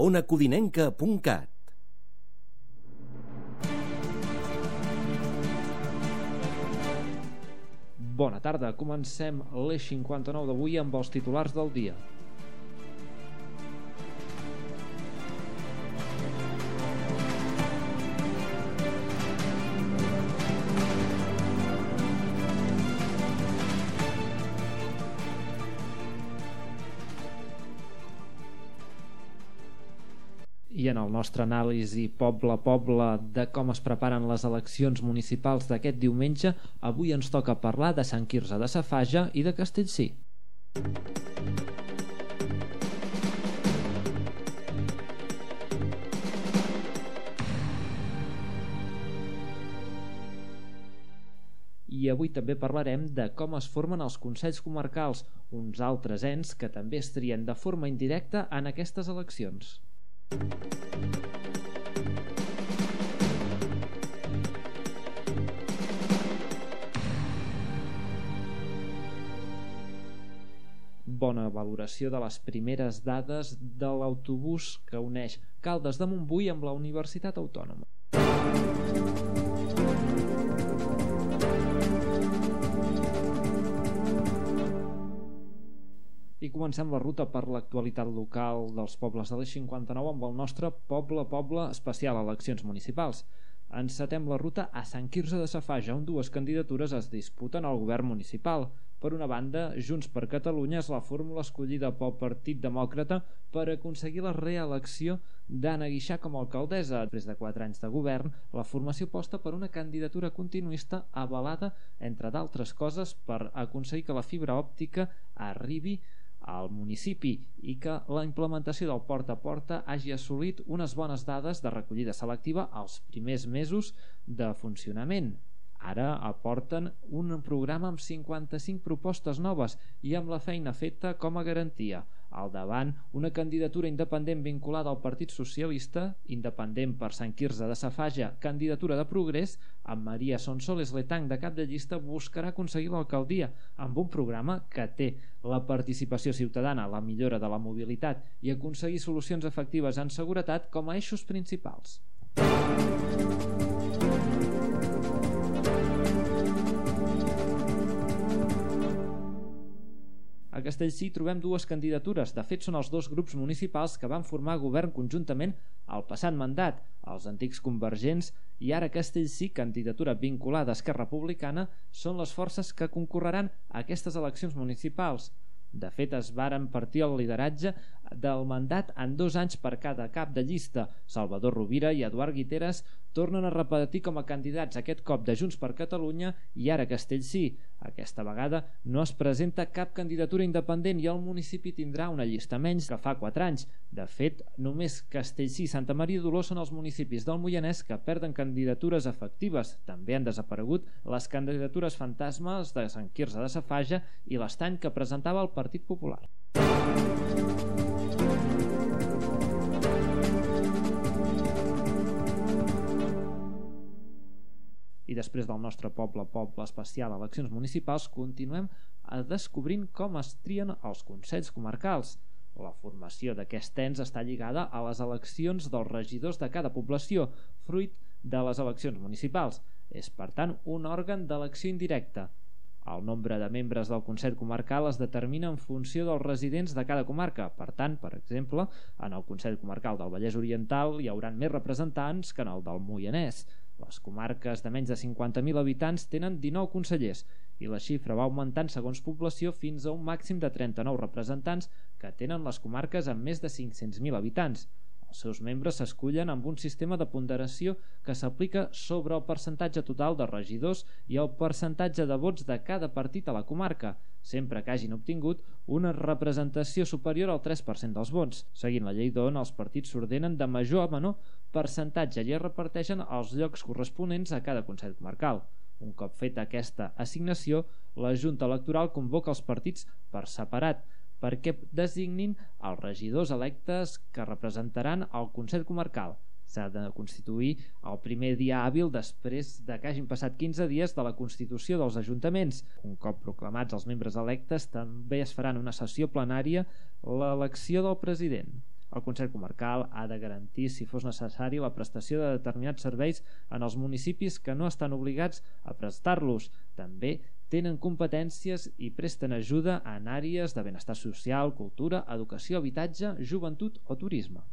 onacodinenca.cat. Bona tarda, comencem l'Eix 59 d'avui amb els titulars del dia. I en el nostre anàlisi poble a poble de com es preparen les eleccions municipals d'aquest diumenge, avui ens toca parlar de Sant Quirze de Safaja i de Castellcir. I avui també parlarem de com es formen els consells comarcals, uns altres ens que també es trien de forma indirecta en aquestes eleccions. Bona valoració de les primeres dades de l'autobús que uneix Caldes de Montbui amb la Universitat Autònoma. I comencem la ruta per l'actualitat local dels pobles de l'Eix 59 amb el nostre poble a poble especial a eleccions municipals. Encetem la ruta a Sant Quirze de Safaja, on dues candidatures es disputen al govern municipal. Per una banda, Junts per Catalunya és la fórmula escollida pel Partit Demòcrata per aconseguir la reelecció d'Anna Guixà com a alcaldessa. Després de 4 anys de govern, la formació aposta per una candidatura continuista avalada, entre d'altres coses, per aconseguir que la fibra òptica arribi al municipi i que la implementació del porta a porta hagi assolit unes bones dades de recollida selectiva als primers mesos de funcionament. Ara aporten un programa amb 55 propostes noves i amb la feina feta com a garantia. Al davant, una candidatura independent vinculada al Partit Socialista, independent per Sant Quirze de Safaja, candidatura de Progrés, amb Maria Sonsoles Letang de cap de llista buscarà aconseguir l'alcaldia amb un programa que té la participació ciutadana, la millora de la mobilitat i aconseguir solucions efectives en seguretat com a eixos principals. A Castellcir trobem dues candidatures. De fet, són els dos grups municipals que van formar govern conjuntament al passat mandat, els antics Convergents i ara Castellcir, candidatura vinculada a Esquerra Republicana, són les forces que concorreran a aquestes eleccions municipals. De fet, es varen partir el lideratge del mandat en 2 anys per cada cap de llista. Salvador Rovira i Eduard Guiteras tornen a repetir com a candidats, aquest cop de Junts per Catalunya i ara Castellcir. Aquesta vegada no es presenta cap candidatura independent i el municipi tindrà una llista menys que fa 4 anys. De fet, només Castellcir i Santa Maria d'Oló són els municipis del Moianès que perden candidatures efectives. També han desaparegut les candidatures fantasmes de Sant Quirze de Safaja i l'Estany que presentava el Partit Popular. I després del nostre poble a poble especial a eleccions municipals, continuem descobrint com es trien els consells comarcals. La formació d'aquest ens està lligada a les eleccions dels regidors de cada població, fruit de les eleccions municipals. És, per tant, un òrgan d'elecció indirecta. El nombre de membres del Consell Comarcal es determina en funció dels residents de cada comarca. Per tant, per exemple, en el Consell Comarcal del Vallès Oriental hi haurà més representants que en el del Moianès. Les comarques de menys de 50.000 habitants tenen 19 consellers i la xifra va augmentant segons població fins a un màxim de 39 representants que tenen les comarques amb més de 500.000 habitants. Els seus membres s'escullen amb un sistema de ponderació que s'aplica sobre el percentatge total de regidors i el percentatge de vots de cada partit a la comarca, sempre que hagin obtingut una representació superior al 3% dels vots. Seguint la llei d'on, els partits s'ordenen de major a menor percentatge i es reparteixen els llocs corresponents a cada consell comarcal. Un cop feta aquesta assignació, la Junta Electoral convoca els partits per separat perquè designin els regidors electes que representaran el Consell Comarcal. S'ha de constituir el primer dia hàbil després de que hagin passat 15 dies de la constitució dels ajuntaments. Un cop proclamats els membres electes, també es faran una sessió plenària l'elecció del president. El Consell Comarcal ha de garantir, si fos necessari, la prestació de determinats serveis en els municipis que no estan obligats a prestar-los. També tenen competències i presten ajuda en àrees de benestar social, cultura, educació, habitatge, joventut o turisme.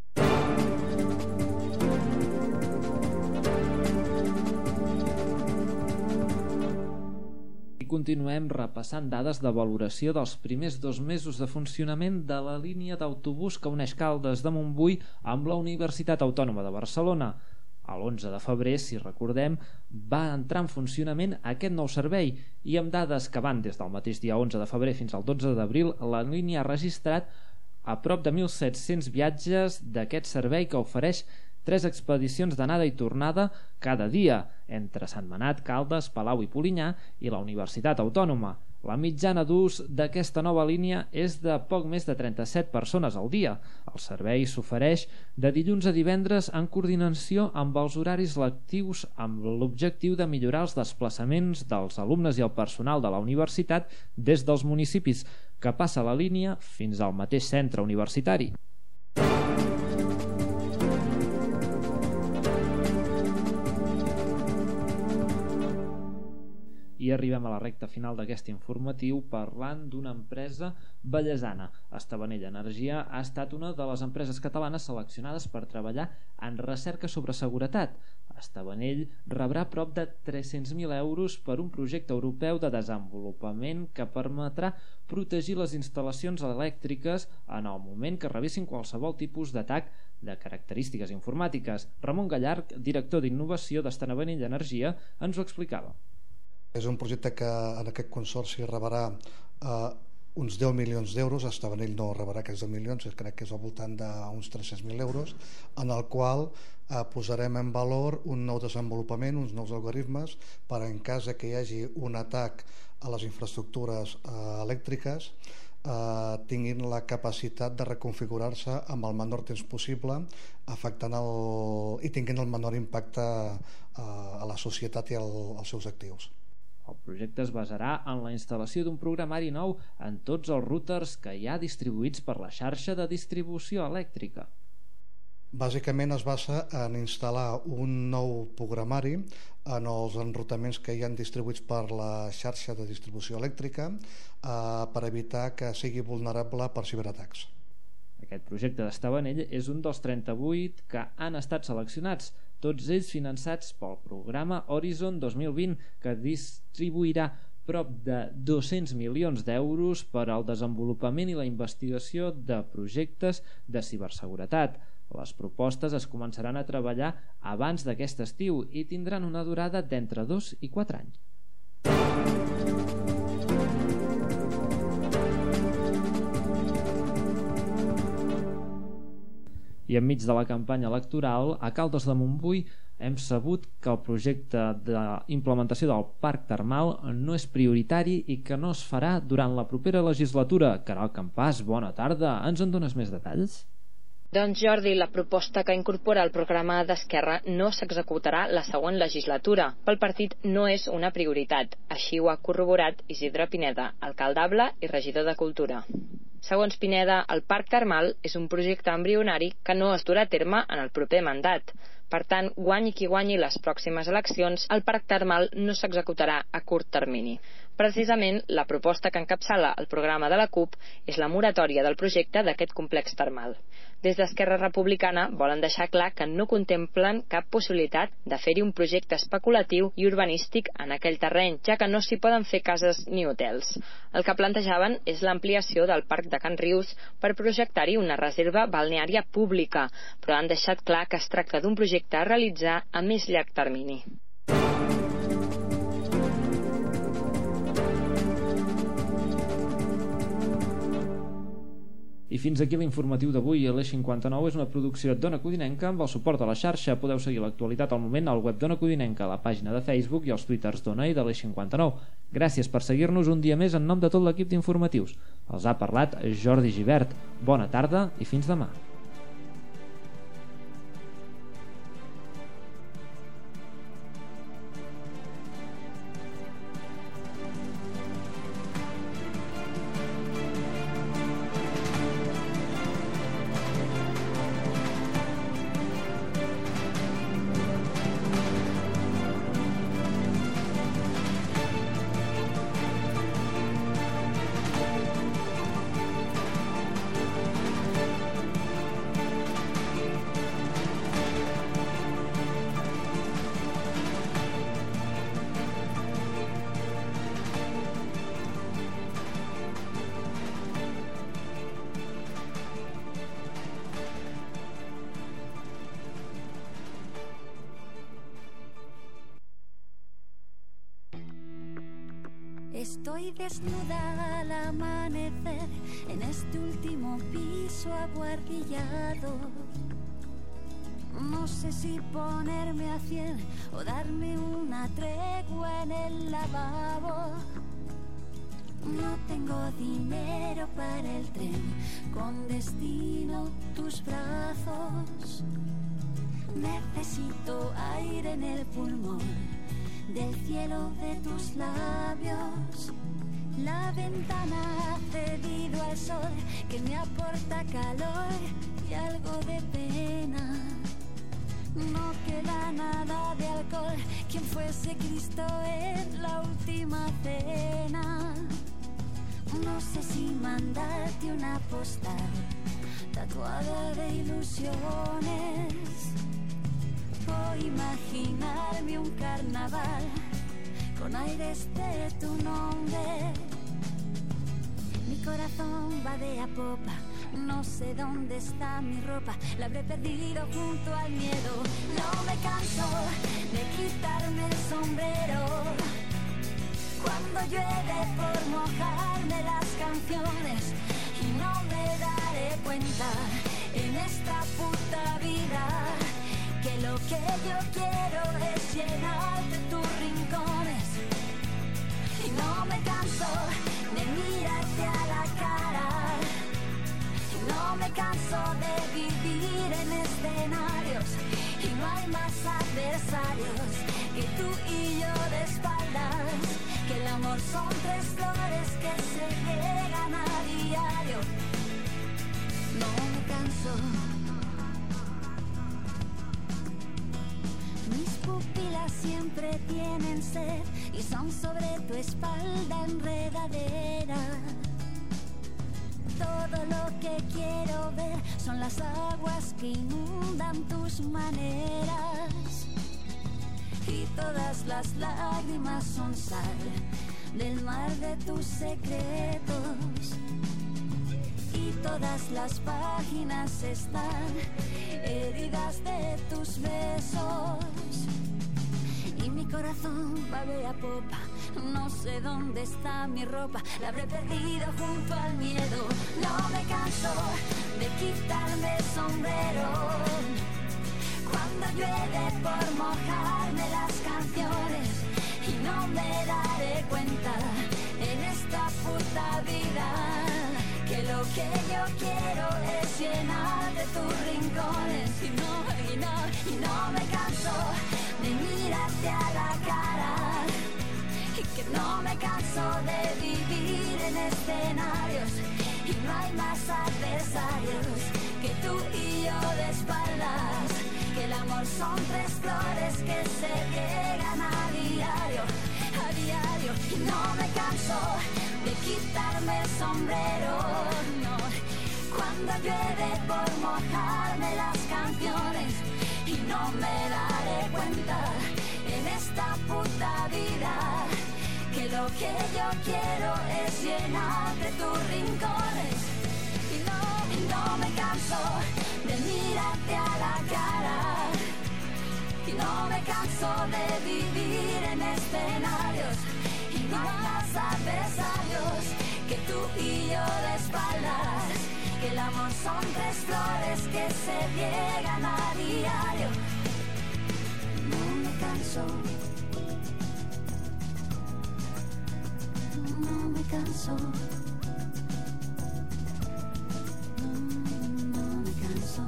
Continuem repassant dades de valoració dels primers 2 mesos de funcionament de la línia d'autobús que uneix Caldes de Montbui amb la Universitat Autònoma de Barcelona. A l'11 de febrer, si recordem, va entrar en funcionament aquest nou servei i amb dades que van des del mateix dia 11 de febrer fins al 12 d'abril, la línia ha registrat a prop de 1.700 viatges d'aquest servei que ofereix 3 expedicions d'anada i tornada cada dia entre Sentmenat, Caldes, Palau i Polinyà i la Universitat Autònoma. La mitjana d'ús d'aquesta nova línia és de poc més de 37 persones al dia. El servei s'ofereix de dilluns a divendres en coordinació amb els horaris lectius amb l'objectiu de millorar els desplaçaments dels alumnes i el personal de la universitat des dels municipis que passa la línia fins al mateix centre universitari. I arribem a la recta final d'aquest informatiu parlant d'una empresa bellesana. Estavanell Energia ha estat una de les empreses catalanes seleccionades per treballar en recerca sobre seguretat. Estavanell rebrà prop de 300.000 euros per un projecte europeu de desenvolupament que permetrà protegir les instal·lacions elèctriques en el moment que rebessin qualsevol tipus d'atac de característiques informàtiques. Ramon Gallarg, director d'innovació d'Estavanell Energia, ens ho explicava. És un projecte que en aquest consorci rebrà uns 10 milions d'euros. Estavanell no rebrà aquests 10 milions, crec que és al voltant d'uns 300.000 euros, en el qual posarem en valor un nou desenvolupament, uns nous algoritmes, per en cas que hi hagi un atac a les infraestructures elèctriques, tinguin la capacitat de reconfigurar-se amb el menor temps possible, afectant i tinguin el menor impacte a la societat i als seus actius. El projecte es basarà en la instal·lació d'un programari nou en tots els routers que hi ha distribuïts per la xarxa de distribució elèctrica. Bàsicament es basa en instal·lar un nou programari en els enrutaments que hi han distribuïts per la xarxa de distribució elèctrica per evitar que sigui vulnerable per ciberatacs. Aquest projecte d'Estavanell és un dels 38 que han estat seleccionats, tots ells finançats pel programa Horizon 2020, que distribuirà prop de 200 milions d'euros per al desenvolupament i la investigació de projectes de ciberseguretat. Les propostes es començaran a treballar abans d'aquest estiu i tindran una durada d'entre 2 i 4 anys. I enmig de la campanya electoral, a Caldes de Montbui hem sabut que el projecte d'implementació del parc termal no és prioritari i que no es farà durant la propera legislatura. Caral Campàs, bona tarda. Ens en dones més detalls? Doncs Jordi, la proposta que incorpora el programa d'Esquerra no s'executarà la següent legislatura. Pel partit no és una prioritat. Així ho ha corroborat Isidre Pineda, alcaldable i regidor de Cultura. Segons Pineda, el parc termal és un projecte embrionari que no es durà a terme en el proper mandat. Per tant, guanyi qui guanyi les pròximes eleccions, el parc termal no s'executarà a curt termini. Precisament, la proposta que encapçala el programa de la CUP és la moratòria del projecte d'aquest complex termal. Des d'Esquerra Republicana volen deixar clar que no contemplen cap possibilitat de fer-hi un projecte especulatiu i urbanístic en aquell terreny, ja que no s'hi poden fer cases ni hotels. El que plantejaven és l'ampliació del parc de Can Rius per projectar-hi una reserva balneària pública, però han deixat clar que es tracta d'un projecte a realitzar a més llarg termini. I fins aquí l'informatiu d'avui. L'Eix 59 és una producció d'Ona Codinenca amb el suport de la xarxa. Podeu seguir l'actualitat al moment al web d'Ona Codinenca, a la pàgina de Facebook i als twitters d'Ona i de l'Eix 59. Gràcies per seguir-nos un dia més en nom de tot l'equip d'informatius. Els ha parlat Jordi Givert. Bona tarda i fins demà. Estoy desnuda al amanecer en este último piso abuhardillado. No sé si ponerme a 100 o darme una tregua en el lavabo. No tengo dinero para el tren, con destino tus brazos. Necesito aire en el pulmón, del cielo de tus labios. La ventana ha cedido al sol, que me aporta calor y algo de pena. No queda nada de alcohol, quien fuese Cristo en la última cena. No sé si mandarte una postal tatuada de ilusiones, o imaginarme un carnaval con aires de tu nombre. Mi corazón va de a popa, no sé dónde está mi ropa, la habré perdido junto al miedo. No me canso de quitarme el sombrero cuando llueve por mojarme las canciones, y no me daré cuenta en esta puta vida que lo que yo quiero es llenarte tus rincones. Y no me canso de mirarte a la cara, y no me canso de vivir en escenarios, y no hay más adversarios que tú y yo de espaldas, que el amor son 3 flores que se riegan a diario. No me canso. Mis pupilas siempre tienen sed y son sobre tu espalda enredadera. Todo lo que quiero ver son las aguas que inundan tus maneras, y todas las lágrimas son sal del mar de tus secretos, y todas las páginas están heridas de tus besos. Y mi corazón va de a popa, no sé dónde está mi ropa, la habré perdido junto al miedo. No me canso de quitarme el sombrero cuando llueve por mojarme las canciones, y no me daré cuenta en esta puta vida que lo que yo quiero es llenar de tus rincones. Y no me canso de mirarte a la cara, y que no me canso de vivir en escenarios, y no hay más adversarios que tú y yo de espaldas, que el amor son 3 flores que se riegan a diario, y no me canso de quitarme el sombrero, no, cuando llueve por mojarme las canciones, y no me daré cuenta en esta puta vida que lo que yo quiero es llenar de tus rincones. Y no me canso de mirarte a la cara, y no me canso de vivir en escenarios, y no hay más adversarios que tú y yo de espaldas, que el amor son 3 flores que se riegan a diario. No me canso, no me canso, no me canso.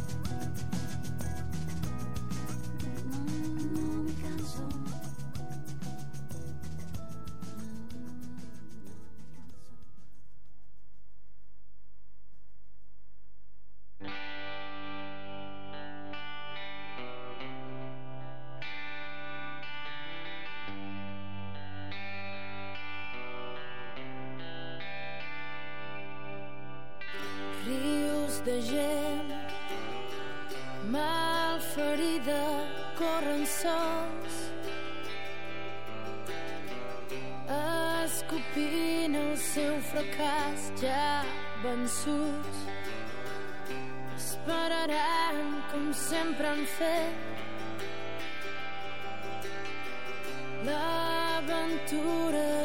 De gent malferida corren sols, escopint el seu fracàs ja vençuts. Esperaran com sempre han fet l'aventura